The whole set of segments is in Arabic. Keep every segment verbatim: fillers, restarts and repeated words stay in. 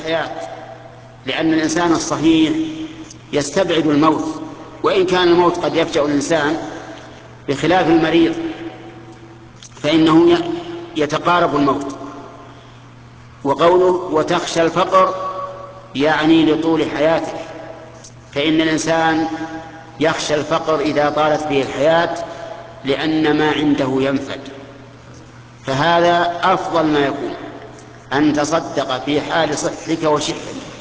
الحياة، لأن الإنسان الصحيح يستبعد الموت، وإن كان الموت قد يفجأ الإنسان، بخلاف المريض فإنه يتقارب الموت. وقوله وتخشى الفقر يعني لطول حياته، فإن الإنسان يخشى الفقر إذا طالت به الحياة لأن ما عنده ينفد. فهذا أفضل ما يكون أن تصدق في حال صحتك وشحك،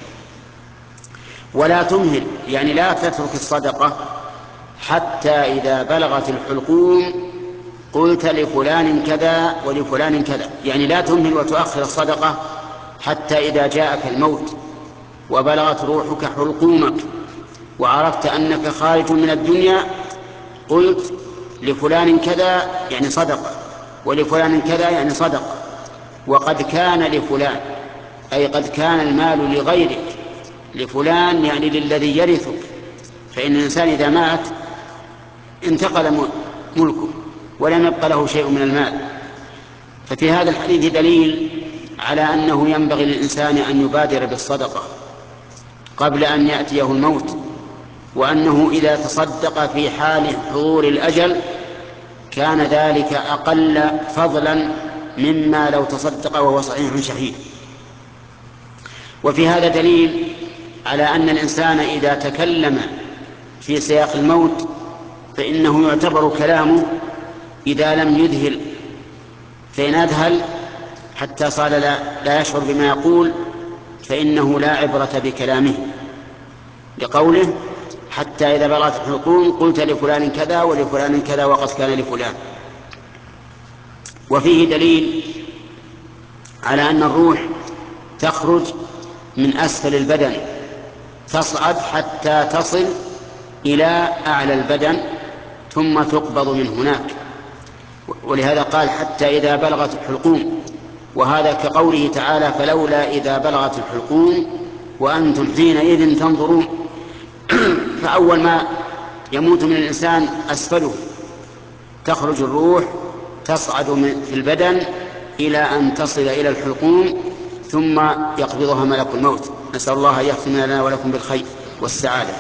ولا تمهل، يعني لا تترك الصدقة حتى إذا بلغت الحلقوم قلت لفلان كذا ولفلان كذا، يعني لا تمهل وتؤخر الصدقة حتى إذا جاءك الموت وبلغت روحك حلقومك وعرفت أنك خارج من الدنيا قلت لفلان كذا يعني صدقة، ولفلان كذا يعني صدقة، وقد كان لفلان، أي قد كان المال لغيرك، لفلان يعني للذي يرثك، فإن الإنسان إذا مات انتقل ملكه ولم يبق له شيء من المال. ففي هذا الحديث دليل على أنه ينبغي للإنسان أن يبادر بالصدقة قبل أن يأتيه الموت، وأنه إذا تصدق في حال حضور الأجل كان ذلك أقل فضلا مما لو تصدق وهو صحيح شحيح. وفي هذا دليل على أن الإنسان إذا تكلم في سياق الموت فإنه يعتبر كلامه إذا لم يذهل، فإن أذهل حتى صار لا, لا يشعر بما يقول فإنه لا عبرة بكلامه، لقوله حتى إذا بلغت الحلقوم قلت لفلان كذا ولفلان كذا وقد كان لفلان. وفيه دليل على أن الروح تخرج من أسفل البدن تصعد حتى تصل إلى أعلى البدن ثم تقبض من هناك، ولهذا قال حتى إذا بلغت الحلقوم، وهذا كقوله تعالى فلولا إذا بلغت الحلقوم وأنتم حينئذ تنظرون. فأول ما يموت من الإنسان أسفله، تخرج الروح تصعد في البدن إلى أن تصل إلى الحلقوم ثم يقبضها ملك الموت. نسأل الله أن يختم لنا ولكم بالخير والسعادة،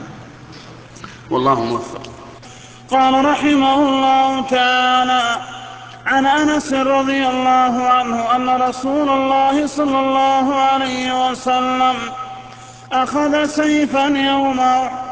والله موفق. قال رحمه الله تعالى عن أنس رضي الله عنه أن رسول الله صلى الله عليه وسلم أخذ سيفا يوم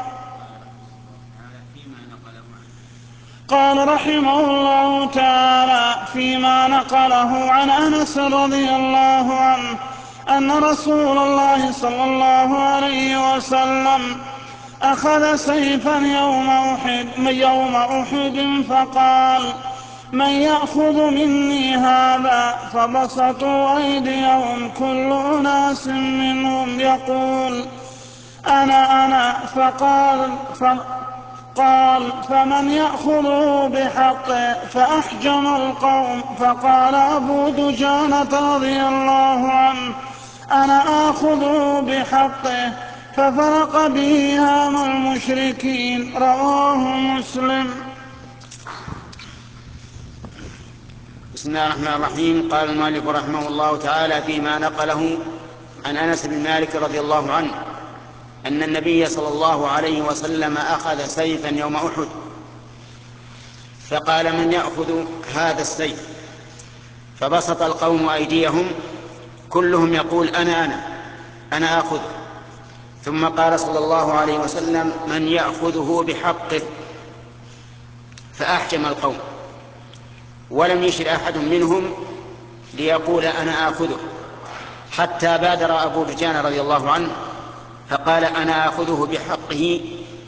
قال رحمه الله تعالى فيما نقله عن أنس رضي الله عنه أن رسول الله صلى الله عليه وسلم أخذ سيفا يوم أحد, يوم أحد فقال من يأخذ مني هذا؟ فبسطوا أيديهم كل أناس منهم يقول أنا أنا فقال قال فمن يأخذه بحقه؟ فأحجم القوم. فقال أبو دجانة رضي الله عنه أنا آخذه بحقه، ففرق به هام المشركين. رواه مسلم. بسم الله الرحمن الرحيم. قال المؤلف رحمه الله تعالى فيما نقله عن أنس بن مالك رضي الله عنه أن النبي صلى الله عليه وسلم أخذ سيفا يوم أحد فقال من يأخذ هذا السيف؟ فبسط القوم أيديهم كلهم يقول أنا أنا أنا آخذه. ثم قال صلى الله عليه وسلم من يأخذه بحقه؟ فأحجم القوم ولم يشر أحد منهم ليقول أنا آخذه، حتى بادر أبو دجانة رضي الله عنه فقال أنا آخذه بحقه،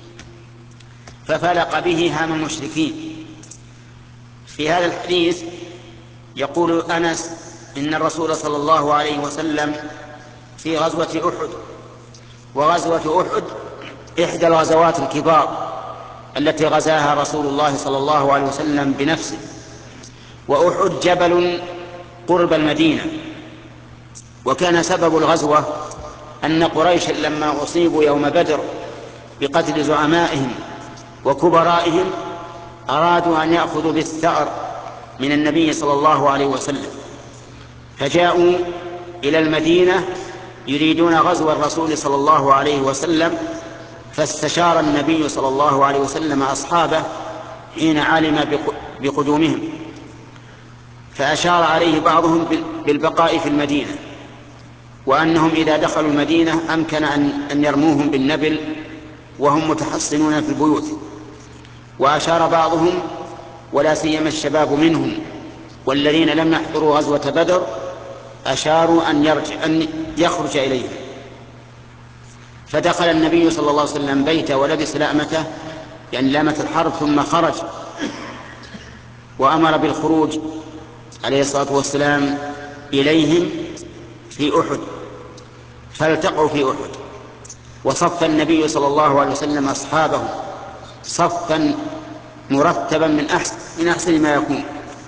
ففلق به هام المشركين. في هذا الحديث يقول أنس إن الرسول صلى الله عليه وسلم في غزوة أحد، وغزوة أحد إحدى الغزوات الكبار التي غزاها رسول الله صلى الله عليه وسلم بنفسه، وأحد جبل قرب المدينة. وكان سبب الغزوة أن قريش لما أصيبوا يوم بدر بقتل زعمائهم وكبرائهم أرادوا أن يأخذوا بالثأر من النبي صلى الله عليه وسلم، فجاءوا إلى المدينة يريدون غزو الرسول صلى الله عليه وسلم، فاستشار النبي صلى الله عليه وسلم أصحابه حين علم بقدومهم، فأشار عليه بعضهم بالبقاء في المدينة، وأنهم إذا دخلوا المدينة أمكن أن يرموهم بالنبل وهم متحصنون في البيوت. وأشار بعضهم، ولا سيما الشباب منهم والذين لم يحضروا غزوة بدر، أشاروا أن يرجع أن يخرج إليهم. فدخل النبي صلى الله عليه وسلم بيته ولبس لامته، يعني لامة الحرب، ثم خرج وأمر بالخروج عليه الصلاة والسلام إليهم في أحد، فالتقوا في أحد، وصف النبي صلى الله عليه وسلم أصحابه صفا مرتبا من أحسن, من أحسن ما يكون،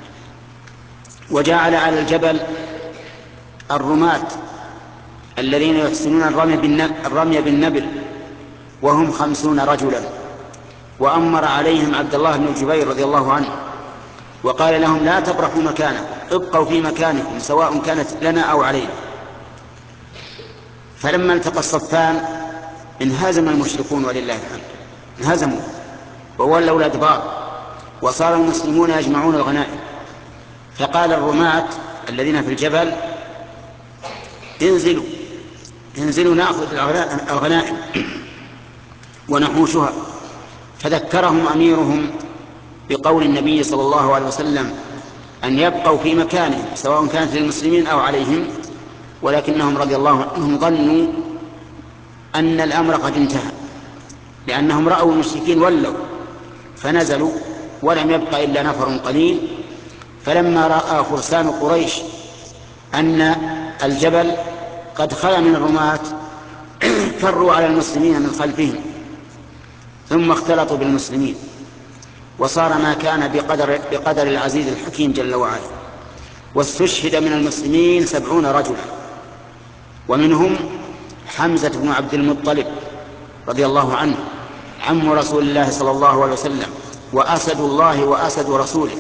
وجعل على الجبل الرماة الذين يحسنون الرمي بالنبل وهم خمسون رجلا، وأمر عليهم عبد الله بن الجبير رضي الله عنه وقال لهم: لا تبرحوا مكانكم، ابقوا في مكانكم سواء كانت لنا أو علينا. فلما التقى الصفان انهزم المشركون ولله الحمد، انهزموا وولوا الأدبار، وصار المسلمون يجمعون الغنائم. فقال الرماة الذين في الجبل: انزلوا انزلوا نأخذ الغنائم ونحوشها. فذكرهم أميرهم بقول النبي صلى الله عليه وسلم أن يبقوا في مكانهم سواء كانت للمسلمين أو عليهم، ولكنهم رضي الله عنهم ظنوا أن الأمر قد انتهى، لأنهم رأوا المشركين ولوا فنزلوا، ولم يبق إلا نفر قليل. فلما رأى فرسان قريش أن الجبل قد خلا من الرماة فروا على المسلمين من خلفهم، ثم اختلطوا بالمسلمين، وصار ما كان بقدر, بقدر العزيز الحكيم جل وعلا. واستشهد من المسلمين سبعون رجلا، ومنهم حمزة بن عبد المطلب رضي الله عنه عم رسول الله صلى الله عليه وسلم، وأسد الله وأسد رسوله.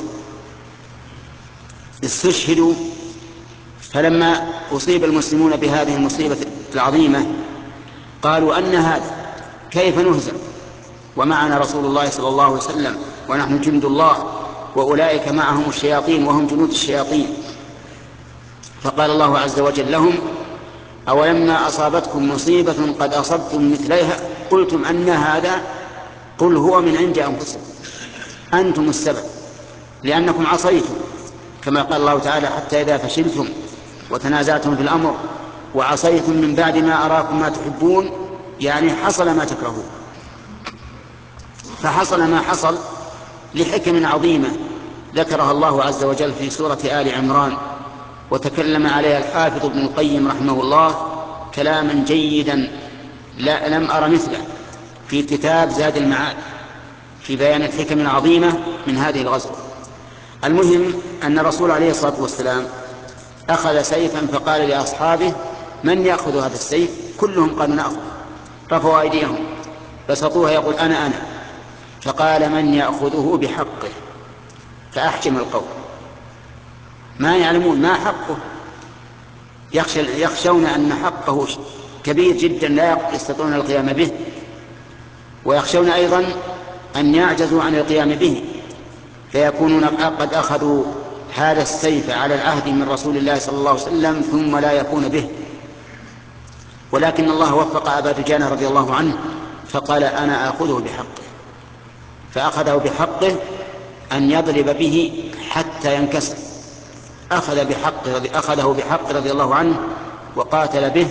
استشهدوا. فلما أصيب المسلمون بهذه المصيبة العظيمة قالوا: أن هذا؟ كيف نهزم ومعنا رسول الله صلى الله عليه وسلم ونحن جند الله، وأولئك معهم الشياطين وهم جنود الشياطين؟ فقال الله عز وجل لهم: أولما أصابتكم مصيبة قد أصبتم مثليها قلتم أن هذا؟ قل هو من عند أنفسكم، أنتم السبب، لأنكم عصيتم، كما قال الله تعالى: حتى إذا فشلتم وتنازعتم في الأمر وعصيتم من بعد ما أراكم ما تحبون، يعني حصل ما تكرهون. فحصل ما حصل لحكم عظيمة ذكرها الله عز وجل في سورة آل عمران، وتكلم عليها الحافظ ابن القيم رحمه الله كلاما جيدا لا لم أر مثله في كتاب زاد المعاد في بيان الحكم العظيمة من هذه الغزوة. المهم أن الرسول عليه الصلاة والسلام أخذ سيفا فقال لأصحابه: من يأخذ هذا السيف؟ كلهم قالوا: نأخذ. رفعوا أيديهم بسطوها يقول: أنا أنا. فقال: من يأخذه بحقه؟ فأحجم القوم، ما يعلمون ما حقه، يخشون أن حقه كبير جدا لا يستطيعون القيام به، ويخشون أيضا أن يعجزوا عن القيام به، فيكونون قد أخذوا هذا السيف على العهد من رسول الله صلى الله عليه وسلم ثم لا يكون به. ولكن الله وفق أبا دجانة رضي الله عنه فقال: أنا آخذه بحقه. فأخذه بحقه أن يضرب به حتى ينكسر، أخذ بحقه أخذه بحقه رضي الله عنه وقاتل به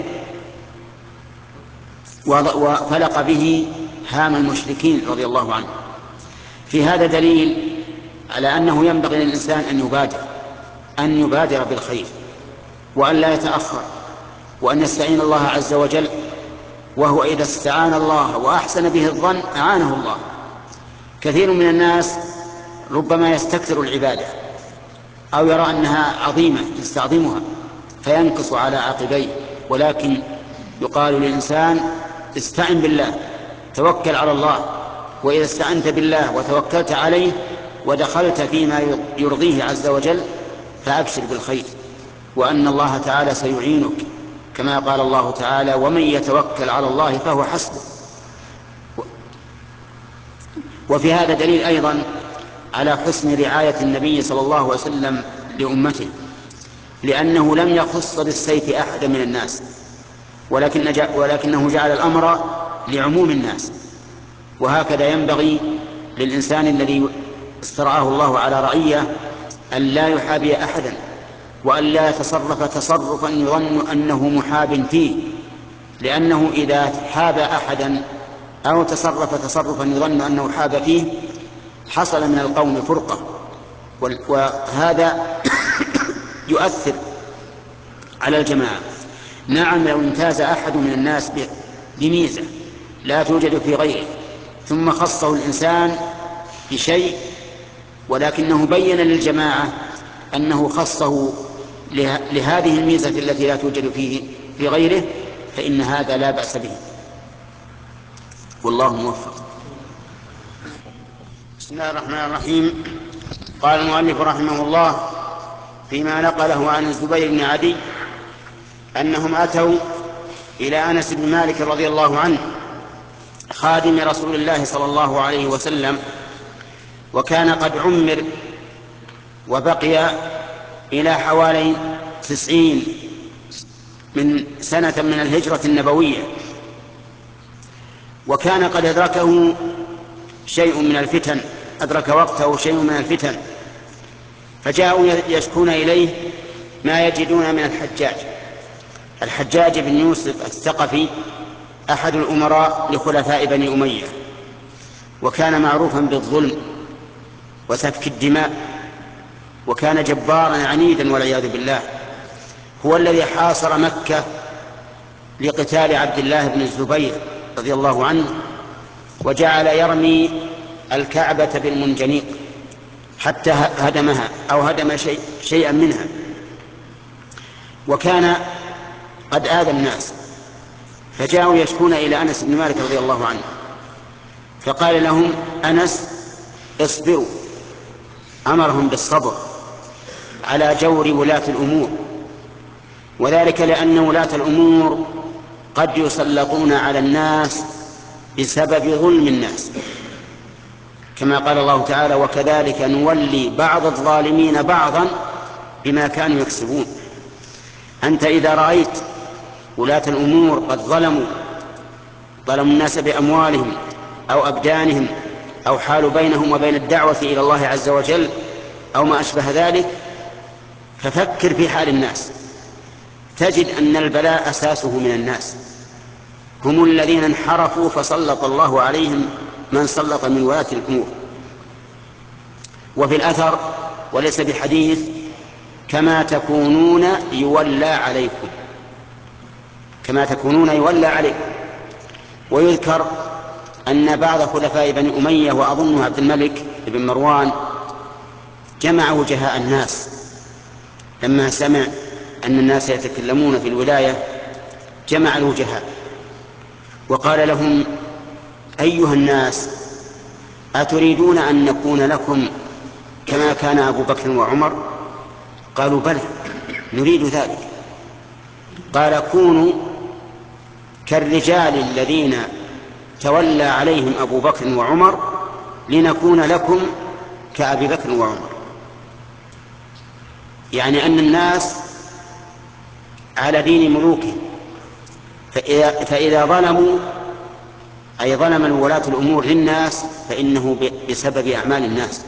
وفلق به هام المشركين رضي الله عنه. في هذا دليل على أنه ينبغي للإنسان أن يبادر أن يبادر بالخير وأن لا يتأخر، وأن يستعين الله عز وجل، وهو إذا استعان الله وأحسن به الظن أعانه الله. كثير من الناس ربما يستكثر العبادة أو يرى أنها عظيمة يستعظمها فينكص على عقبيه، ولكن يقال للإنسان: استعن بالله، توكل على الله، وإذا استعنت بالله وتوكلت عليه ودخلت فيما يرضيه عز وجل فأبشر بالخير، وأن الله تعالى سيعينك كما قال الله تعالى: ومن يتوكل على الله فهو حسبه. وفي هذا دليل أيضا على حسن رعاية النبي صلى الله عليه وسلم لأمته، لأنه لم يخص بالسيف أحدا من الناس، ولكن ولكنه جعل الأمر لعموم الناس. وهكذا ينبغي للإنسان الذي استرعاه الله على رعية أن لا يحابي أحدا، وأن لا يتصرف تصرفا يظن أنه محاب فيه، لأنه إذا حاب أحدا أو تصرف تصرفا يظن أنه حاب فيه حصل من القوم فرقة، وهذا يؤثر على الجماعة. نعم، لو امتاز أحد من الناس بميزة لا توجد في غيره ثم خصه الإنسان بشيء، ولكنه بين للجماعة أنه خصه لهذه الميزة التي لا توجد فيه في غيره، فإن هذا لا بأس به، والله موفق. بسم الله الرحمن الرحيم. قال المؤلف رحمه الله فيما نقله عن الزبير بن عدي أنهم أتوا إلى أنس بن مالك رضي الله عنه خادم رسول الله صلى الله عليه وسلم، وكان قد عمر وبقي إلى حوالي تسعين من سنة من الهجرة النبوية، وكان قد أدركه شيء من الفتن أدرك وقته شيء من الفتن، فجاءوا يشكون إليه ما يجدون من الحجاج الحجاج بن يوسف الثقفي، أحد الأمراء لخلفاء بني أمية، وكان معروفا بالظلم وسفك الدماء، وكان جبارا عنيدا والعياذ بالله. هو الذي حاصر مكة لقتال عبد الله بن الزبير رضي الله عنه، وجعل يرمي الكعبة بالمنجنيق حتى هدمها أو هدم شيء شيئا منها، وكان قد آذى الناس. فجاءوا يشكون إلى أنس بن مالك رضي الله عنه، فقال لهم أنس: اصبروا. أمرهم بالصبر على جور ولاة الأمور، وذلك لأن ولاة الأمور قد يسلطون على الناس بسبب ظلم الناس، كما قال الله تعالى: وكذلك نولي بعض الظالمين بعضا بما كانوا يكسبون. أنت إذا رأيت ولاة الأمور قد ظلموا ظلموا الناس بأموالهم أو أبدانهم أو حالوا بينهم وبين الدعوة إلى الله عز وجل أو ما أشبه ذلك، ففكر في حال الناس، تجد أن البلاء أساسه من الناس، هم الذين انحرفوا فسلط الله عليهم من سلط من ولاة الأمور. وفي الأثر وليس بحديث: كما تكونون يولى عليكم، كما تكونون يولى عليكم. ويذكر أن بعض خلفاء بني أمية وأظنه عبد الملك بن مروان جمع وجهاء الناس لما سمع أن الناس يتكلمون في الولاية، جمع الوجهاء وقال لهم: أيها الناس، أتريدون أن نكون لكم كما كان أبو بكر وعمر؟ قالوا: بلى، نريد ذلك. قال: كونوا كالرجال الذين تولى عليهم أبو بكر وعمر لنكون لكم كأبي بكر وعمر. يعني أن الناس على دين ملوكهم، فإذا, فإذا ظلموا أي ظلم الولاة الأمور للناس فإنه بسبب أعمال الناس.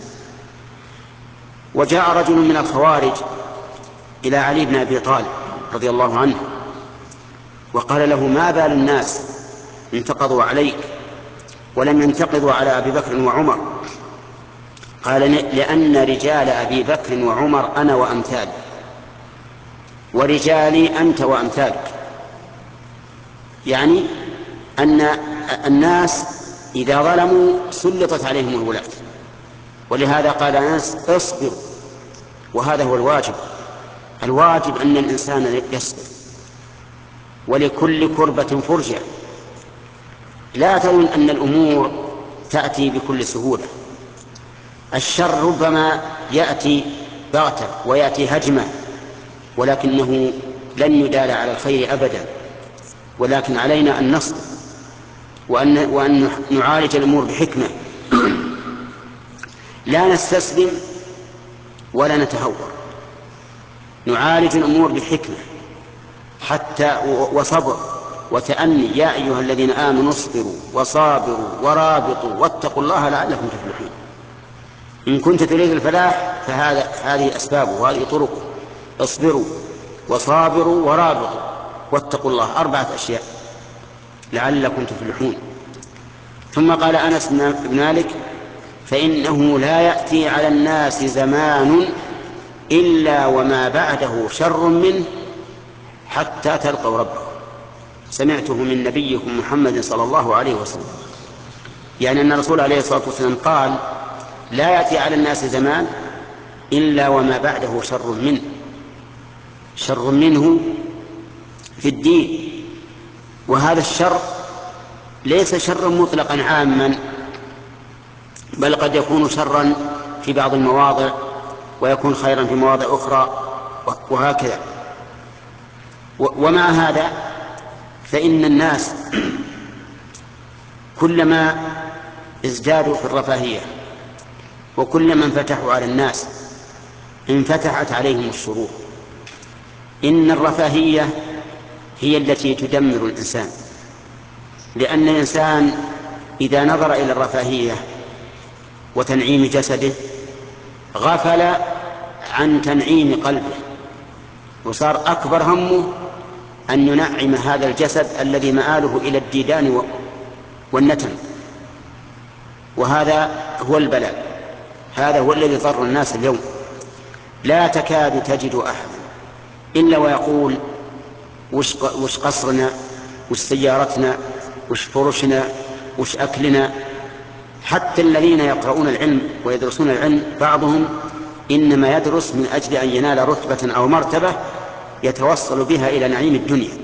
وجاء رجل من الخوارج إلى علي بن أبي طالب رضي الله عنه وقال له: ما بال الناس انتقضوا عليك ولم ينتقضوا على أبي بكر وعمر؟ قال: لأن رجال أبي بكر وعمر أنا وأمثالي، ورجالي أنت وأمثالك. يعني أن الناس إذا ظلموا سلطت عليهم الولاة، ولهذا قال أنس: اصبر. وهذا هو الواجب، الواجب أن الإنسان يصبر، ولكل كربة فرجة. لا تظن أن الأمور تأتي بكل سهولة، الشر ربما يأتي بغتة ويأتي هجمة، ولكنه لن يدال على الخير أبدا، ولكن علينا أن نصبر وأن, وأن نعالج الأمور بحكمة، لا نستسلم ولا نتهور، نعالج الأمور بحكمة حتى وصبر وتأني. يا أيها الذين آمنوا اصبروا وصابروا ورابطوا واتقوا الله لعلكم تفلحون. إن كنت تريد الفلاح فهذا هذه أسبابه وهذه طرقه: اصبروا وصابروا ورابطوا واتقوا الله، أربعة أشياء لعلكم تفلحون. ثم قال أنس بن مالك: فإنه لا يأتي على الناس زمان إلا وما بعده شر منه حتى تلقوا ربكم. سمعته من نبيكم محمد صلى الله عليه وسلم، يعني أن الرسول عليه الصلاة والسلام قال: لا يأتي على الناس زمان إلا وما بعده شر منه. شر منه في الدين، وهذا الشر ليس شرا مطلقا عاما، بل قد يكون شرا في بعض المواضع ويكون خيرا في مواضع أخرى وهكذا. ومع هذا فإن الناس كلما ازدادوا في الرفاهية وكلما انفتحوا على الناس انفتحت عليهم الشرور. إن الرفاهية هي التي تدمر الإنسان، لأن الإنسان إذا نظر إلى الرفاهية وتنعيم جسده غفل عن تنعيم قلبه، وصار أكبر همه أن ينعم هذا الجسد الذي مآله إلى الديدان والنتن. وهذا هو البلاء، هذا هو الذي ضر الناس اليوم. لا تكاد تجد أحد إلا ويقول: وش, وش قصرنا، وش سيارتنا، وش فرشنا، وش أكلنا. حتى الذين يقرؤون العلم ويدرسون العلم بعضهم إنما يدرس من أجل أن ينال رتبة أو مرتبة يتوصل بها إلى نعيم الدنيا،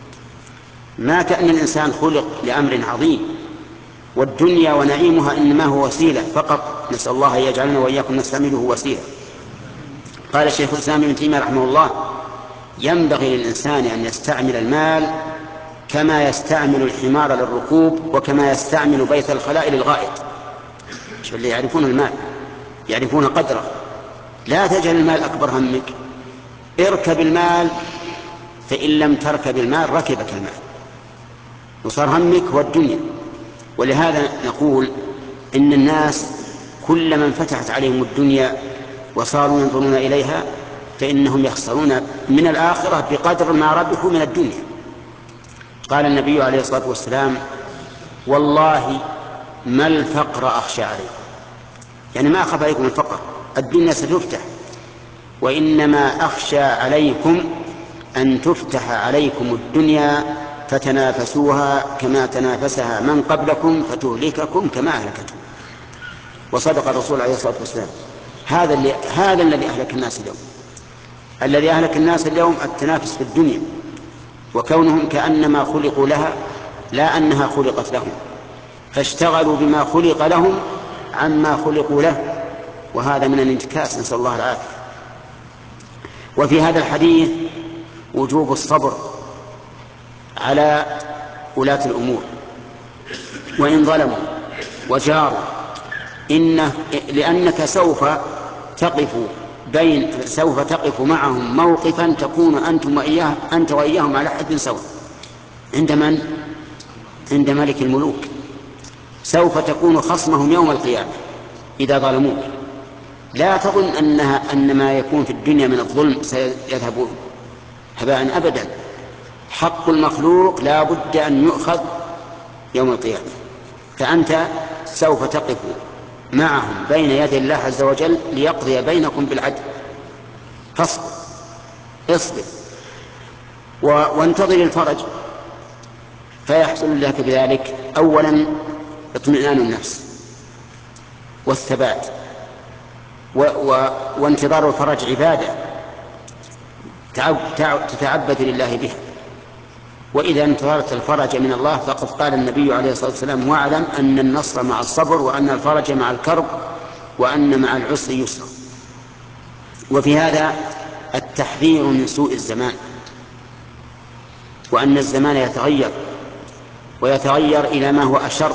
ما كأن الإنسان خلق لأمر عظيم، والدنيا ونعيمها إنما هو وسيلة فقط. نسأل الله أن يجعلنا وإياكم نستعمله وسيلة. قال الشيخ الإسلام ابن تيمية رحمه الله: ينبغي للإنسان أن يستعمل المال كما يستعمل الحمار للركوب وكما يستعمل بيت الخلاء للغائط. شو اللي يعرفون المال يعرفون قدره. لا تجعل المال أكبر همك، اركب المال، فإن لم تركب المال ركبك المال وصار همك هو الدنيا. ولهذا نقول إن الناس كلما انفتحت عليهم الدنيا وصاروا ينظرون إليها فإنهم يخسرون من الآخرة بقدر ما ربحوا من الدنيا. قال النبي عليه الصلاة والسلام: والله ما الفقر أخشى عليكم، يعني ما أخاف عليكم الفقر، الدنيا ستفتح، وإنما أخشى عليكم أن تفتح عليكم الدنيا فتنافسوها كما تنافسها من قبلكم فتهلككم كما أهلكتهم. وصدق الرسول عليه الصلاة والسلام. هذا اللي هذا الذي أهلك الناس اليوم. الذي أهلك الناس اليوم التنافس في الدنيا، وكونهم كأنما خلقوا لها لا أنها خلقت لهم، فاشتغلوا بما خلق لهم عما خلقوا له، وهذا من الانتكاس، نسأل الله العافية. وفي هذا الحديث وجوب الصبر على ولاة الأمور وإن ظلموا وجاروا، إنه لأنك سوف تقف بين سوف تقف معهم موقفا تكون أنتم وإياه أنت وإياهم على حد سواء. عند من؟ عند ملك الملوك. سوف تكون خصمهم يوم القيامة إذا ظلموك. لا تظن أنها أن ما يكون في الدنيا من الظلم سيذهب هباء أبدا. حق المخلوق لا بد أن يؤخذ يوم القيامة، فأنت سوف تقف معهم بين يدي الله عز وجل ليقضي بينكم بالعدل. فاصبر، اصبر وانتظر الفرج، فيحصل لك بذلك أولا اطمئنان النفس والثبات، و و وانتظار الفرج عبادة تتعبد لله بها. وإذا انتظرت الفرج من الله فقد قال النبي عليه الصلاة والسلام: واعلم أن النصر مع الصبر، وأن الفرج مع الكرب، وأن مع العسر يسرا. وفي هذا التحذير من سوء الزمان، وأن الزمان يتغير ويتغير إلى ما هو أشر.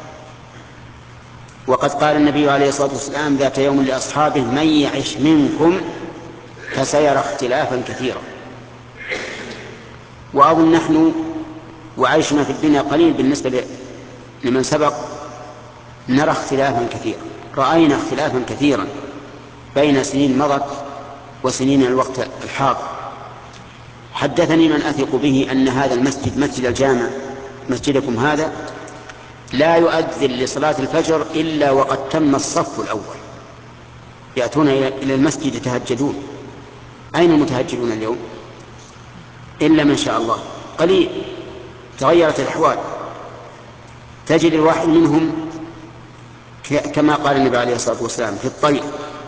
وقد قال النبي عليه الصلاة والسلام ذات يوم لأصحابه: من يعش منكم فسيرى اختلافا كثيرا. وأظن نحن وعيشنا في الدنيا قليل بالنسبة لمن سبق، نرى اختلافا كثيرا، رأينا اختلافا كثيرا بين سنين مضت وسنين الوقت الحاضر. حدثني من أثق به أن هذا المسجد، مسجد الجامع مسجدكم هذا، لا يؤذن لصلاة الفجر إلا وقد تم الصف الأول، يأتون إلى المسجد يتهجدون. أين المتهجدون اليوم؟ إلا من شاء الله قليل. تغيرت الأحوال، تجد الواحد منهم كما قال النبي عليه الصلاة والسلام في الطير: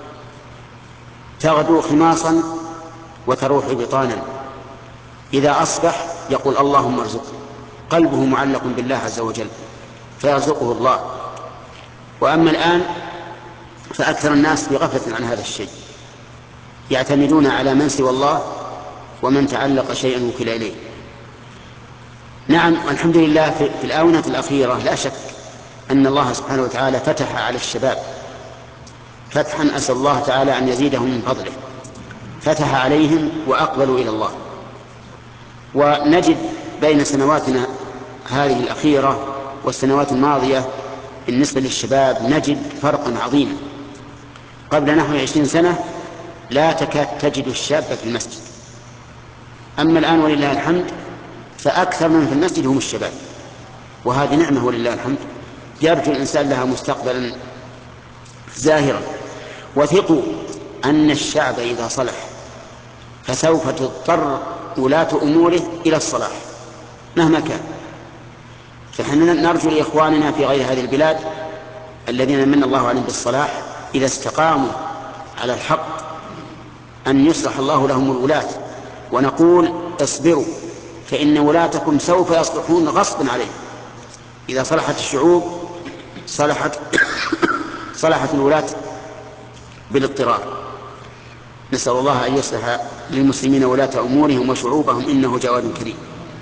تغدو خماصا وتروح بطانا، إذا أصبح يقول اللهم ارزقه، قلبه معلق بالله عز وجل فيرزقه الله. وأما الآن فأكثر الناس في غفلة عن هذا الشيء، يعتمدون على من سوى الله ومن تعلق شيئا وكل إليه. نعم، والحمد لله في الآونة الأخيرة لا شك أن الله سبحانه وتعالى فتح على الشباب فتحا أسأل الله تعالى أن يزيدهم من فضله، فتح عليهم وأقبلوا إلى الله. ونجد بين سنواتنا هذه الأخيرة والسنوات الماضية بالنسبة للشباب نجد فرقا عظيما. قبل نحو عشرين سنة لا تكاد تجد الشاب في المسجد، أما الآن ولله الحمد فأكثر من في المسجد هم الشباب، وهذه نعمة ولله الحمد، يرجو الإنسان لها مستقبلا زاهرا. وثقوا أن الشعب إذا صلح فسوف تضطر ولاة أموره إلى الصلاح مهما كان. فنحن نرجو لإخواننا في غير هذه البلاد الذين من الله عليهم بالصلاح إذا استقاموا على الحق أن يصلح الله لهم الولاة، ونقول اصبروا فإن ولاتكم سوف يصلحون غصبا عليهم. إذا صلحت الشعوب صلحت صلحت الولاة بالاضطرار. نسأل الله أن يصلح للمسلمين ولاة أمورهم وشعوبهم إنه جواد كريم.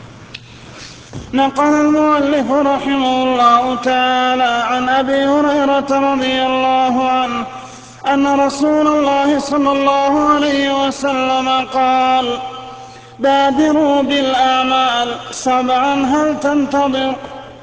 نقل المؤلف رحمه الله تعالى عن أبي هريرة رضي الله عنه أن رسول الله صلى الله عليه وسلم قال: بادروا بالأعمال سبعا هل تنتظر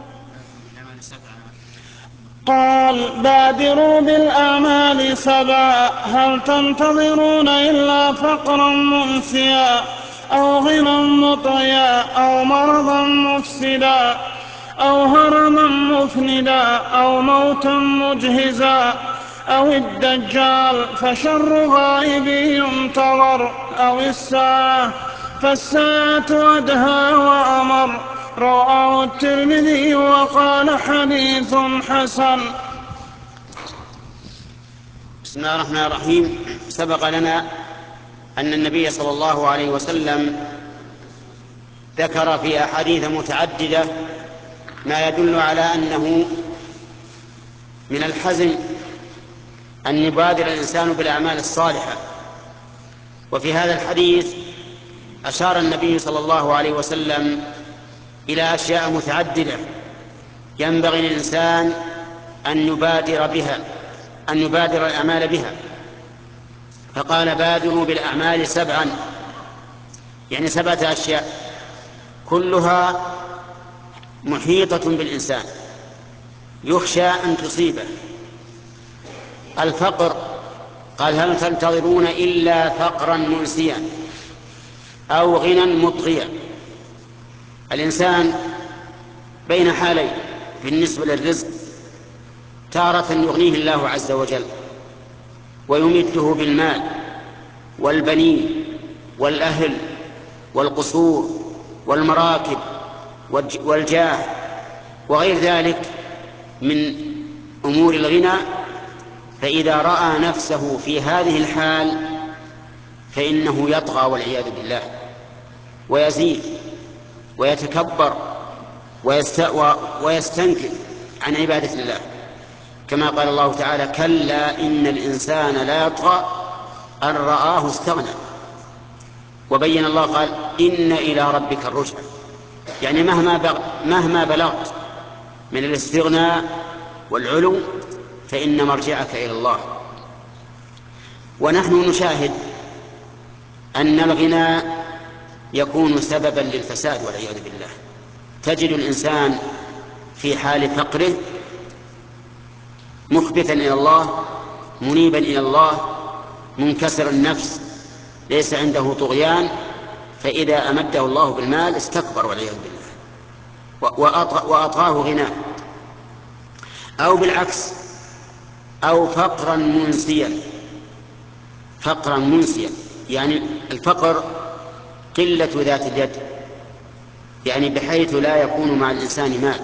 قال بادروا بالأعمال سبعا هل تنتظرون إلا فقرا منسيا أو غنى مطغيا أو مرضا مفسدا أو هرما مفندا أو موتا مجهزا أو الدجال فشر غائب ينتظر أو الساعة فالساعة أدهى وأمر. رواه الترمذي وقال حديث حسن. بسم الله الرحمن الرحيم. سبق لنا أن النبي صلى الله عليه وسلم ذكر في أحاديث متعددة ما يدل على أنه من الحزم أن يبادر الإنسان بالأعمال الصالحة. وفي هذا الحديث أشار النبي صلى الله عليه وسلم إلى أشياء متعددة ينبغي للإنسان أن يبادر بها أن يبادر الأعمال بها. فقال: بادروا بالأعمال سبعا، يعني سبعة أشياء كلها محيطة بالإنسان يخشى أن تصيبه. الفقر، قال: هل تنتظرون إلا فقرا منسيا أو غنى مطغيا. الإنسان بين حالين بالنسبة للرزق: تارة يغنيه الله عز وجل ويمده بالمال والبنين والأهل والقصور والمراكب والجاه وغير ذلك من أمور الغنى، فإذا رأى نفسه في هذه الحال فإنه يطغى والعياذ بالله ويزيد ويتكبر ويستنكف عن عبادة الله، كما قال الله تعالى: كلا إن الإنسان لا يطغى أن رآه استغنى. وبين الله قال: إن إلى ربك الرجع. يعني مهما بغ... مهما بلغت من الاستغناء والعلو فإن مرجعك إلى الله. ونحن نشاهد أن الغنى يكون سببا للفساد والعياذ بالله. تجد الإنسان في حال فقره مخبتا إلى الله، منيبا إلى الله، منكسر النفس، ليس عنده طغيان، فإذا أمده الله بالمال استكبر والعياذ بالله وأطغاه غناه. أو بالعكس، أو فقرا منسيا. فقرا منسيا يعني الفقر قلة ذات اليد، يعني بحيث لا يكون مع الإنسان مال.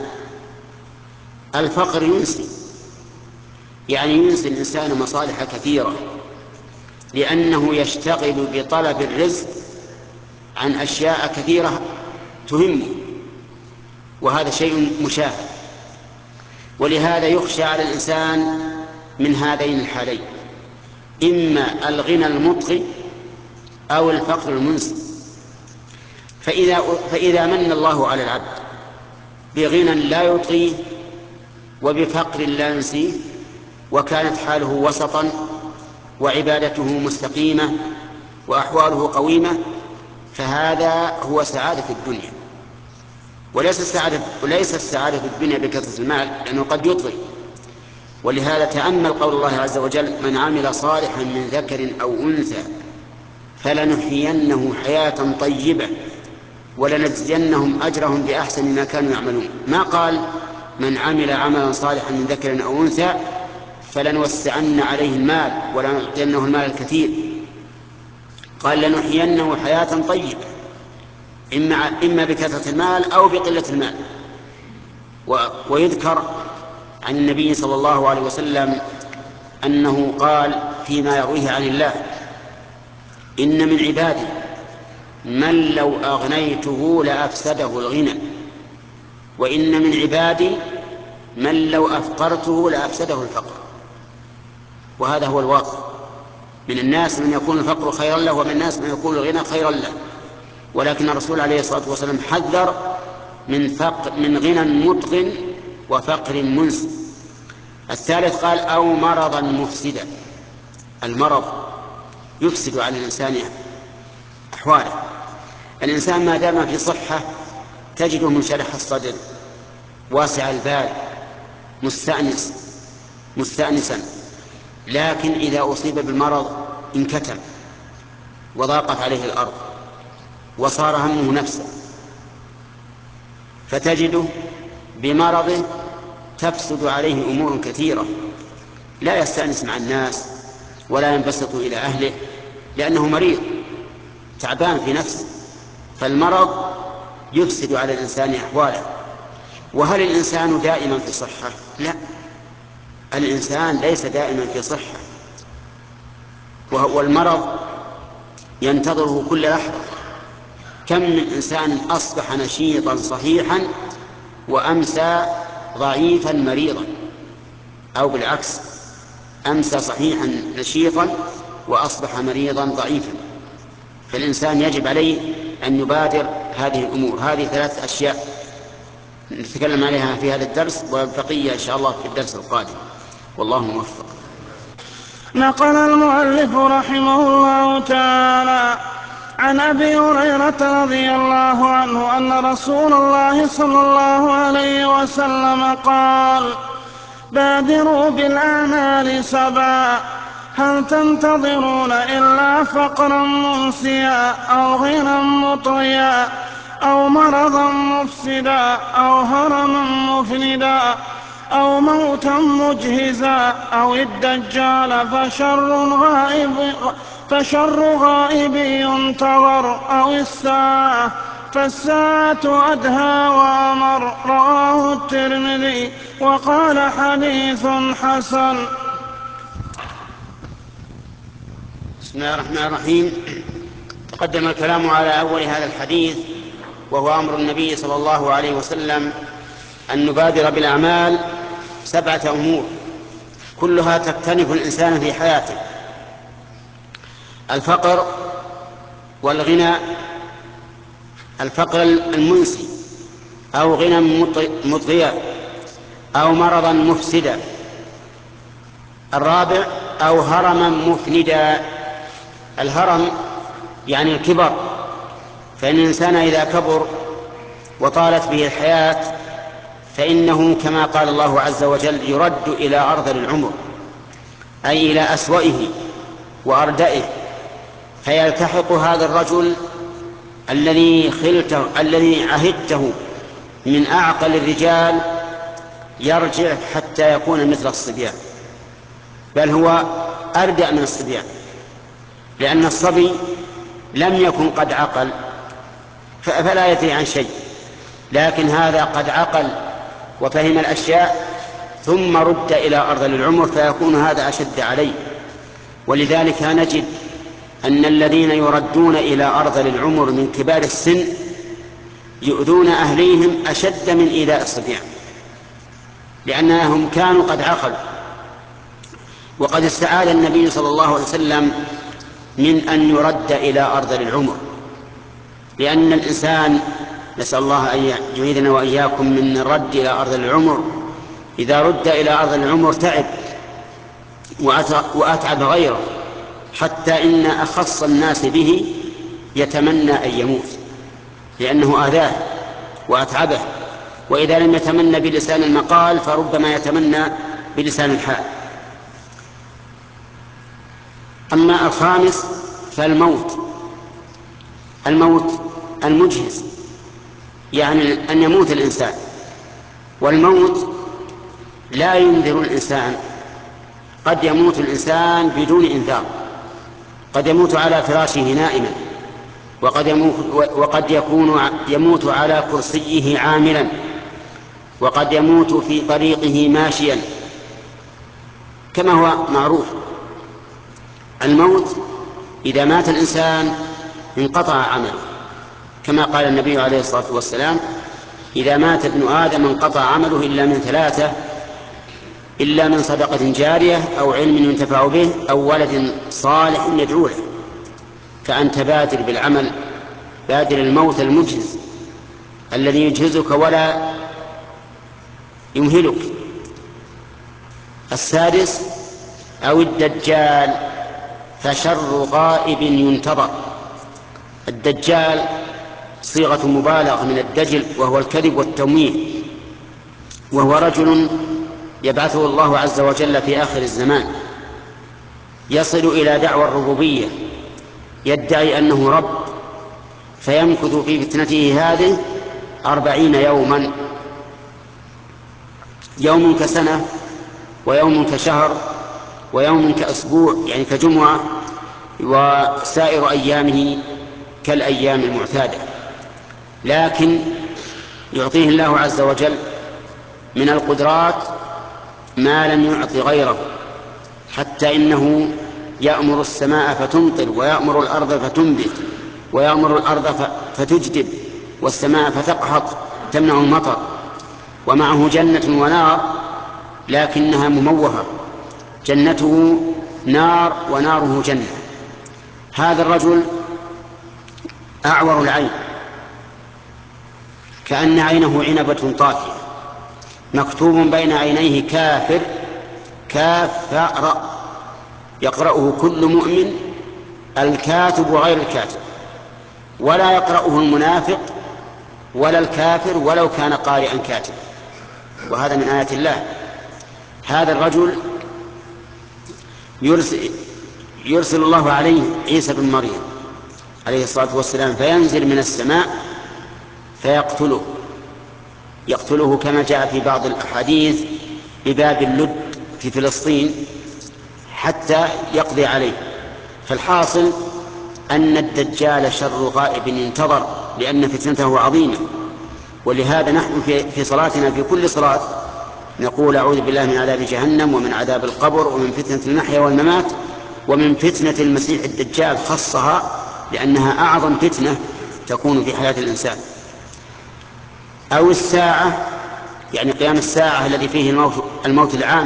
الفقر ينسي، يعني ينسي الإنسان مصالح كثيرة، لأنه يشتغل بطلب الرزق عن أشياء كثيرة تهمه، وهذا شيء مشاهد. ولهذا يخشى على الإنسان من هذين الحالين، إما الغنى المطغي أو الفقر المنسي. فإذا, فإذا من الله على العبد بغنى لا يطغيه وبفقر لا ينسيه، وكانت حاله وسطا وعبادته مستقيمة وأحواله قويمة، فهذا هو سعادة الدنيا. وليس السعادة, وليس السعادة في الدنيا بكثرة المال، لأنه قد يطغي. ولهذا تأمل قول الله عز وجل: من عمل صالحا من ذكر أو أنثى فلنحيينه حياة طيبة ولنجزينهم أجرهم بأحسن ما كانوا يعملون. ما قال من عمل عملا صالحا من ذكر أو أنثى فلنوسعن عليه المال ولنعطينه المال الكثير، قال لنحيينه حياة طيبة، إما, إما بكثرة المال أو بقلة المال. ويذكر عن النبي صلى الله عليه وسلم أنه قال فيما يرويه عن الله: إن من عبادي من لو أغنيته لأفسده الغنى، وإن من عبادي من لو أفقرته لأفسده الفقر. وهذا هو الواقع. من الناس من يكون الفقر خيرا له، ومن الناس من يكون الغنى خيرا له. ولكن الرسول عليه الصلاة والسلام حذر من فقر من غنى مطغ وفقر منسي. الثالث قال: أو مرضا مفسدا. المرض يفسد على الإنسان أحواله. الإنسان ما دام في صحة تجده منشرح الصدر، واسع البال، مستأنس مستأنسا، لكن إذا أصيب بالمرض انكتم وضاقت عليه الأرض وصار همه نفسه، فتجده بمرضه تفسد عليه أمور كثيرة، لا يستأنس مع الناس ولا ينبسط إلى أهله لأنه مريض تعبان في نفسه. فالمرض يفسد على الإنسان أحواله. وهل الإنسان دائما في صحة؟ لا، الإنسان ليس دائما في صحة، والمرض ينتظره كل لحظة. كم من إنسان أصبح نشيطا صحيحا وأمسى ضعيفا مريضا، أو بالعكس، أمسى صحيحا نشيطا وأصبح مريضا ضعيفا. فالإنسان يجب عليه أن يبادر هذه الأمور. هذه ثلاث أشياء نتكلم عليها في هذا الدرس، والبقية إن شاء الله في الدرس القادم، والله موفق. نقل المؤلف رحمه الله تعالى عن أبي هريرة رضي الله عنه أن رسول الله صلى الله عليه وسلم قال: بادروا بالأعمال سبعا، هل تنتظرون إلا فقرا منسيا أو غنى مطغيا أو مرضا مفسدا أو هرما مفندا أو موتا مجهزا أو الدجال فشر غائب, فشر غائب ينتظر أو الساعة فالساعة أدهى وأمر. رواه الترمذي وقال حديث حسن. بسم الله الرحمن الرحيم. تقدم الكلام على أول هذا الحديث، وهو أمر النبي صلى الله عليه وسلم أن نبادر بالأعمال سبعة أمور كلها تكتنف الإنسان في حياته: الفقر والغنى، الفقر المنسي أو غنى مطغيا أو مرضا مفسدا. الرابع أو هرما مفندا. الهرم يعني الكبر، فإن الإنسان إذا كبر وطالت به الحياة فإنه كما قال الله عز وجل يرد إلى أرذل العمر، أي إلى أسوئه وأردئه، فيلتحق هذا الرجل الذي خلته الذي عهدته من أعقل الرجال يرجع حتى يكون مثل الصبيان، بل هو أردأ من الصبيان، لأن الصبي لم يكن قد عقل فلا يدري عن شيء، لكن هذا قد عقل وفهم الأشياء ثم رد إلى أرذل العمر فيكون هذا أشد عليه. ولذلك نجد أن الذين يردون إلى أرذل العمر من كبار السن يؤذون أهليهم أشد من إيذاء الصبيان، لأنهم كانوا قد عقلوا. وقد استعاذ النبي صلى الله عليه وسلم من أن يرد إلى أرذل العمر، لأن الإنسان نسأل الله أن يعيذنا وإياكم من الرد إلى أرذل العمر. إذا رد إلى أرذل العمر تعب وأتعب غيره، حتى إن أخص الناس به يتمنى أن يموت لأنه آذاه وأتعبه، وإذا لم يتمنى بلسان المقال فربما يتمنى بلسان الحال. أما الخامس فالموت، الموت المجهز، يعني أن يموت الإنسان، والموت لا ينذر الإنسان. قد يموت الإنسان بدون إنذار، قد يموت على فراشه نائما، وقد, يموت وقد يكون يموت على كرسيه عاملا، وقد يموت في طريقه ماشيا كما هو معروف. الموت إذا مات الإنسان انقطع عمله، كما قال النبي عليه الصلاة والسلام: إذا مات ابن آدم انقطع عمله إلا من ثلاثة: إلا من صدقة جارية أو علم ينتفع به أو ولد صالح يدعو له. فأنت بادر بالعمل، بادر الموت المجهز الذي يجهزك ولا يمهلك. السادس أو الدجال فشر غائب ينتظر. الدجال صيغة مبالغة من الدجل وهو الكذب والتمويه، وهو رجل يبعثه الله عز وجل في آخر الزمان يصل إلى دعوى الربوبية، يدعي أنه رب، فيمكث في فتنته هذه أربعين يوما، يوم كسنة ويوم كشهر ويوم كأسبوع يعني كجمعة، وسائر أيامه كالأيام المعتادة. لكن يعطيه الله عز وجل من القدرات ما لم يعطي غيره، حتى إنه يأمر السماء فتمطر، ويأمر الأرض فتنبت، ويأمر الأرض فتجدب، والسماء فتقحط تمنع المطر. ومعه جنة ونار لكنها مموهة، جنته نار وناره جنة. هذا الرجل أعور العين كأن عينه عنبة طافية، مكتوب بين عينيه كافر، كاف راء، يقرأه كل مؤمن، الكاتب وغير الكاتب، ولا يقرأه المنافق ولا الكافر ولو كان قارئا كاتب، وهذا من آيات الله. هذا الرجل يرسل, يرسل الله عليه عيسى بن مريم عليه الصلاة والسلام، فينزل من السماء فيقتله، يقتله كما جاء في بعض الأحاديث بباب اللد في فلسطين حتى يقضي عليه. فالحاصل أن الدجال شر غائب ينتظر، لأن فتنته عظيمة. ولهذا نحن في, في صلاتنا في كل صلاة نقول: أعوذ بالله من عذاب جهنم ومن عذاب القبر ومن فتنة المحيا والممات ومن فتنة المسيح الدجال، خصها لأنها أعظم فتنة تكون في حياة الإنسان. أو الساعة يعني قيام الساعة الذي فيه الموت, الموت العام.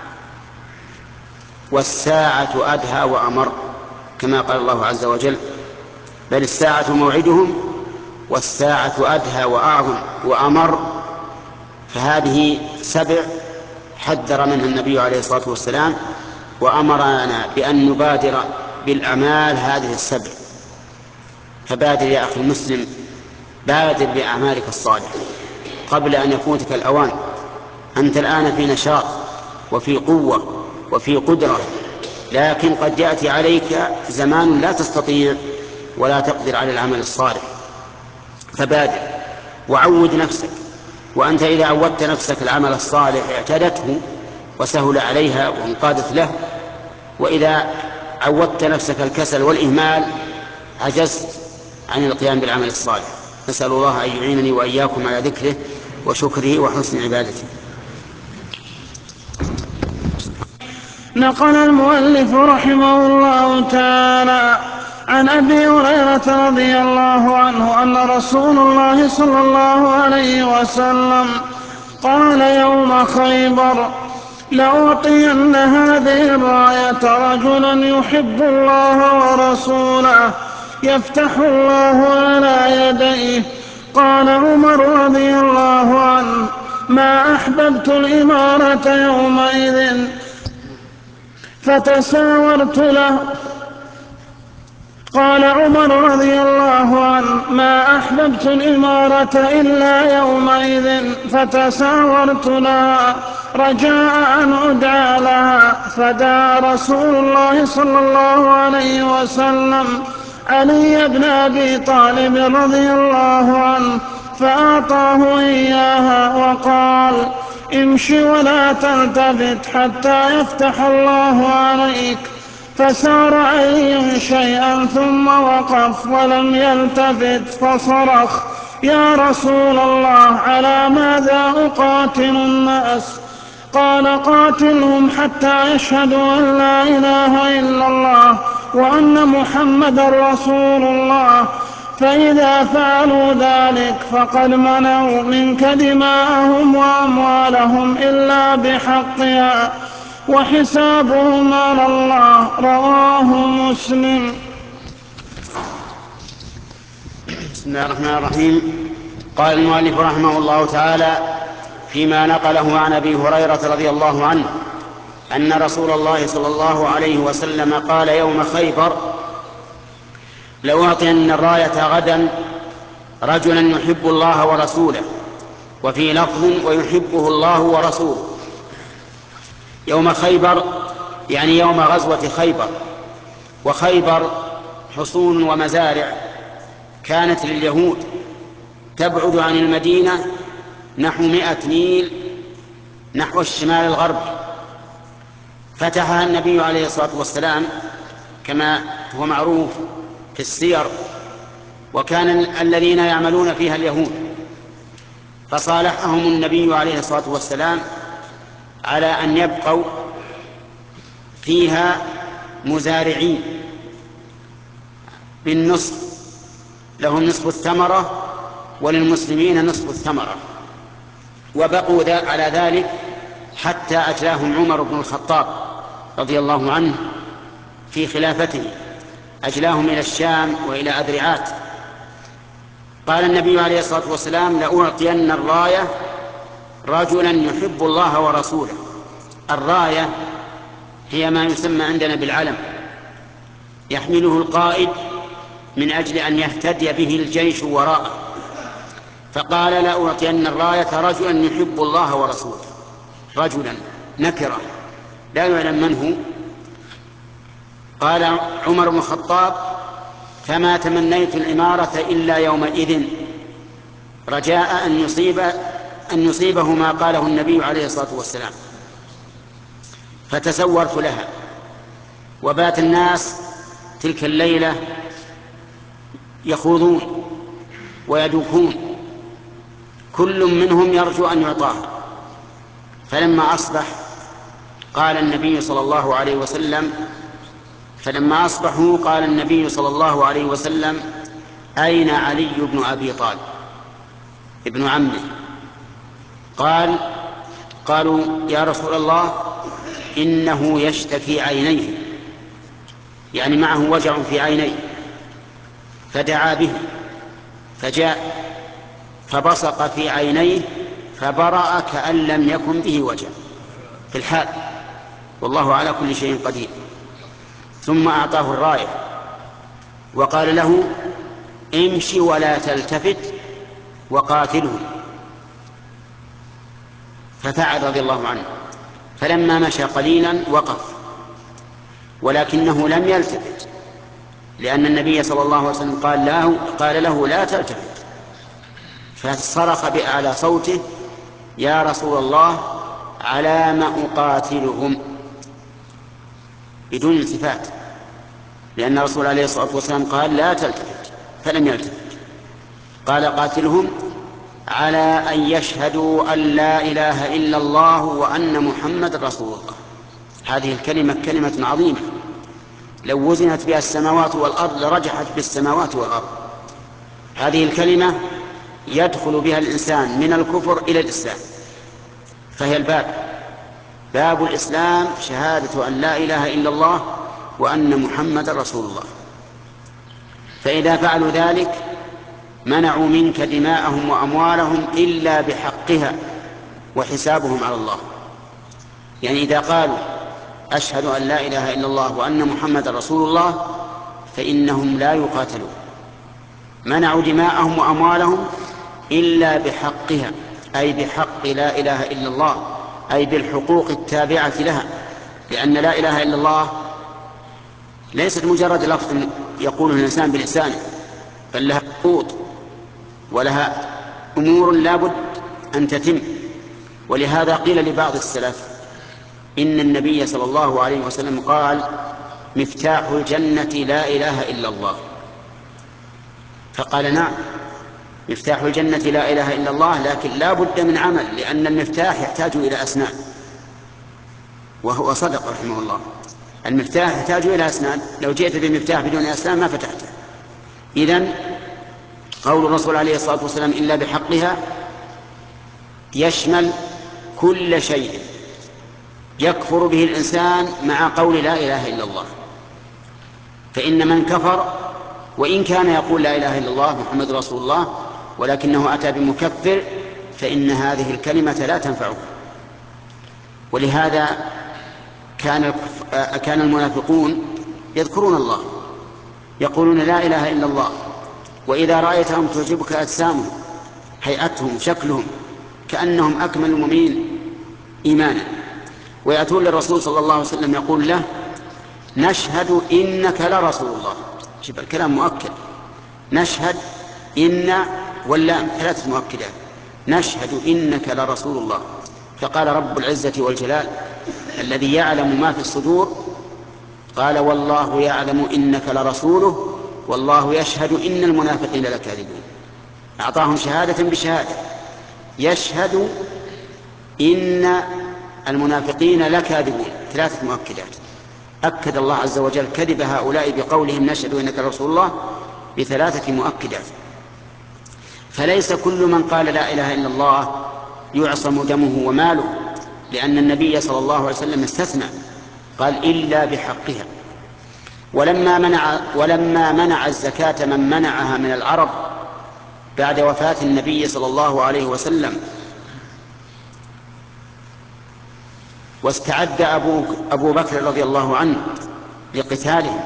والساعة أدهى وأمر، كما قال الله عز وجل: بل الساعة موعدهم والساعة أدهى وأعظم وأمر، فهذه سبع حذر منها النبي عليه الصلاة والسلام، وأمرنا بأن نبادر بالأعمال هذه السبع. فبادر يا أخي المسلم، بادر بأعمالك الصالحة قبل أن يفوتك الأوان. أنت الآن في نشاط وفي قوة وفي قدرة، لكن قد يأتي عليك زمان لا تستطيع ولا تقدر على العمل الصالح، فبادر وعود نفسك. وأنت إذا عودت نفسك العمل الصالح اعتادته وسهل عليها وانقادت له، وإذا عودت نفسك الكسل والإهمال عجزت عن القيام بالعمل الصالح. نسأل الله أن يعينني وإياكم على ذكره وشكره وحسن عبادته. نقل المؤلف رحمه الله تعالى عن أبي هريرة رضي الله عنه أن رسول الله صلى الله عليه وسلم قال يوم خيبر: لأعطين هذه الراية رجلا يحب الله ورسوله يفتح الله على يديه. قال عمر رضي الله عنه: ما أحببت الإمارة يومئذ فتساورت له قال عمر رضي الله عنه: ما أحببت الإمارة إلا يومئذ فتساورت لها رجاء أن أدعى لها. فدعا رسول الله صلى الله عليه وسلم علي بن أبي طالب رضي الله عنه فأعطاه إياها وقال: امش ولا تلتفت حتى يفتح الله عليك. فسار علي شيئا ثم وقف ولم يلتفت فصرخ: يا رسول الله، على ماذا أقاتل الناس؟ قال: قاتلهم حتى يشهدوا أن لا إله إلا الله وأن محمدا رسول الله، فإذا فعلوا ذلك فقد منعوا منك دماءهم وأموالهم إلا بحقها وحسابهم على الله. رواه مسلم. بسم الله الرحمن الرحيم. قال المؤلف رحمه الله تعالى فيما نقله عن أبي هريرة رضي الله عنه أن رسول الله صلى الله عليه وسلم قال يوم خيبر: لأعطين الراية غدا رجلا يحب الله ورسوله، وفي لفظ: ويحبه الله ورسوله. يوم خيبر يعني يوم غزوة خيبر، وخيبر حصون ومزارع كانت لليهود تبعد عن المدينة نحو مئة ميل نحو الشمال الغربي، فتحها النبي عليه الصلاة والسلام كما هو معروف في السير، وكان الذين يعملون فيها اليهود، فصالحهم النبي عليه الصلاة والسلام على أن يبقوا فيها مزارعين بالنصف، لهم نصف الثمرة وللمسلمين نصف الثمرة، وبقوا على ذلك حتى أجلاهم عمر بن الخطاب رضي الله عنه في خلافته، أجلاهم إلى الشام وإلى أذرعات. قال النبي عليه الصلاة والسلام: لأعطين الراية رجلا يحب الله ورسوله. الراية هي ما يسمى عندنا بالعلم، يحمله القائد من أجل أن يهتدي به الجيش وراءه. فقال: لأعطين الراية رجلا يحب الله ورسوله. رجلا نكرة لا يعلم من هو. قال عمر بن الخطاب: فما تمنيت الإمارة إلا يومئذ رجاء أن يصيب أن يصيبه ما قاله النبي عليه الصلاة والسلام. فتسورت لها، وبات الناس تلك الليلة يخوضون ويدوكون، كل منهم يرجو أن يعطاها. فلما أصبح قال النبي صلى الله عليه وسلم فلما أصبحوا قال النبي صلى الله عليه وسلم: أين علي بن أبي طالب ابن عمه؟ قال قالوا: يا رسول الله، إنه يشتكي عينيه، يعني معه وجع في عينيه. فدعا به فجاء فبصق في عينيه فبرأ كأن لم يكن به وجع في الحال، والله على كل شيء قدير. ثم أعطاه الراية وقال له امشي ولا تلتفت وقاتله، ففعل رضي الله عنه. فلما مشى قليلا وقف، ولكنه لم يلتفت، لأن النبي صلى الله عليه وسلم قال له, قال له لا تلتفت، فصرخ بأعلى صوته يا رسول الله على ما أقاتلهم، بدون التفات، لأن الرسول عليه الصلاة والسلام قال لا تلتفت فلم يلتفت. قال قاتلهم على أن يشهدوا أن لا إله إلا الله وأن محمد رسول الله. هذه الكلمة كلمة عظيمة، لو وزنت بها السماوات والأرض لرجحت بالسماوات والأرض. هذه الكلمة يدخل بها الإنسان من الكفر إلى الإسلام، فهي الباب، باب الإسلام شهادة أن لا إله إلا الله وأن محمد رسول الله. فإذا فعلوا ذلك منعوا منك دماءهم وأموالهم إلا بحقها وحسابهم على الله. يعني إذا قالوا أشهد أن لا إله إلا الله وأن محمد رسول الله فإنهم لا يقاتلون، منعوا دماءهم وأموالهم إلا بحقها، أي بحق لا إله إلا الله، أي بالحقوق التابعة لها، لأن لا إله إلا الله ليست مجرد لفظ يقوله الإنسان بلسانه، بل لها حقوق ولها أمور لا بد أن تتم. ولهذا قيل لبعض السلف إن النبي صلى الله عليه وسلم قال مفتاح الجنة لا إله إلا الله، فقال نعم مفتاح الجنة لا إله إلا الله، لكن لا بد من عمل، لأن المفتاح يحتاج إلى أسنان، وهو صدق رحمه الله، المفتاح يحتاج إلى أسنان، لو جئت بمفتاح بدون أسنان ما فتحته. إذن قول الرسول عليه الصلاة والسلام إلا بحقها يشمل كل شيء يكفر به الإنسان مع قول لا إله إلا الله. فإن من كفر وإن كان يقول لا إله إلا الله محمد رسول الله ولكنه أتى بمكفر فإن هذه الكلمة لا تنفعه. ولهذا كان كان المنافقون يذكرون الله، يقولون لا إله إلا الله، وإذا رأيتهم تعجبك أجسامهم هيئتهم شكلهم كأنهم أكمل المؤمنين إيمانا، ويأتون للرسول صلى الله عليه وسلم يقول له نشهد إنك لرسول الله. شوف الكلام مؤكد، نشهد إن واللام ثلاثة مؤكدات، نشهد إنك لرسول الله. فقال رب العزة والجلال الذي يعلم ما في الصدور قال والله يعلم إنك لرسوله والله يشهد إن المنافقين لكاذبون. أعطاهم شهادة بشهادة، يشهد إن المنافقين لكاذبون، ثلاثة مؤكدات. أكد الله عز وجل كذب هؤلاء بقولهم نشهد إنك رسول الله بثلاثة مؤكدات. فليس كل من قال لا إله إلا الله يعصم دمه وماله، لأن النبي صلى الله عليه وسلم استثنى قال إلا بحقها. ولما منع, ولما منع الزكاة من منعها من العرب بعد وفاة النبي صلى الله عليه وسلم واستعد أبو, أبو بكر رضي الله عنه لقتالهم،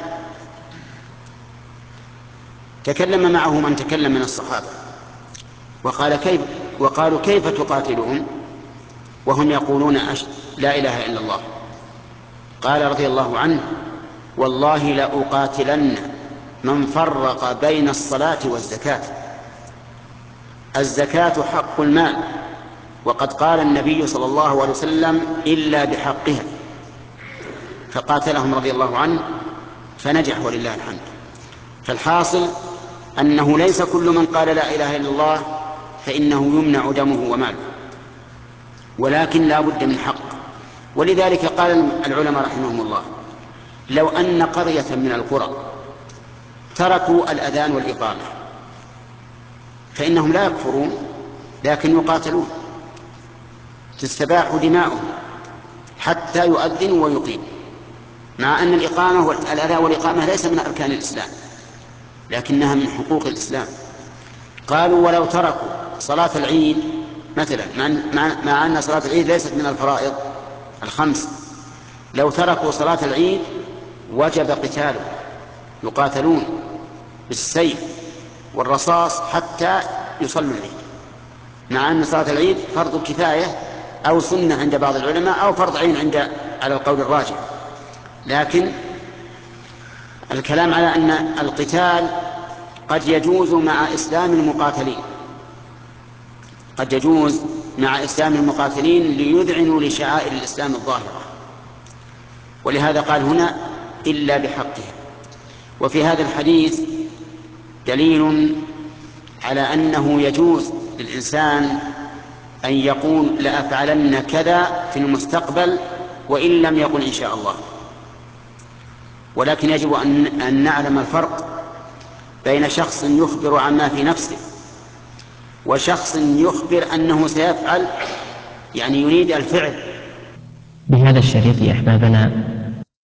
تكلم معه من تكلم من الصحابة وقال كيف وقالوا كيف تقاتلهم وهم يقولون لا إله إلا الله؟ قال رضي الله عنه والله لأقاتلن من فرق بين الصلاة والزكاة. الزكاة حق المال، وقد قال النبي صلى الله عليه وسلم إلا بحقها، فقاتلهم رضي الله عنه فنجح ولله الحمد. فالحاصل أنه ليس كل من قال لا إله إلا الله فإنه يمنع دمه وماله، ولكن لا بد من حق. ولذلك قال العلماء رحمهم الله لو أن قرية من القرى تركوا الأذان والإقامة فإنهم لا يكفرون لكن يقاتلون، تستباح دماؤهم حتى يؤذنوا ويقيموا، مع أن الإقامة والأذان والإقامة ليس من أركان الإسلام لكنها من حقوق الإسلام. قالوا ولو تركوا صلاة العيد مثلا، مع أن صلاة العيد ليست من الفرائض الخمس، لو تركوا صلاة العيد وجب قتاله، يقاتلون بالسيف والرصاص حتى يصلوا العيد، مع أن صلاة العيد فرض كفاية أو سنة عند بعض العلماء أو فرض عين عند على القول الراجح. لكن الكلام على أن القتال قد يجوز مع إسلام المقاتلين، قد يجوز مع إسلام المقاتلين ليذعنوا لشعائر الإسلام الظاهرة، ولهذا قال هنا إلا بحقه. وفي هذا الحديث دليل على أنه يجوز للإنسان أن يقول لأفعلن كذا في المستقبل وإن لم يقل إن شاء الله، ولكن يجب أن نعلم الفرق بين شخص يخبر عما في نفسه وشخص يخبر أنه سيفعل، يعني يريد الفعل. بهذا الشريط يا أحبابنا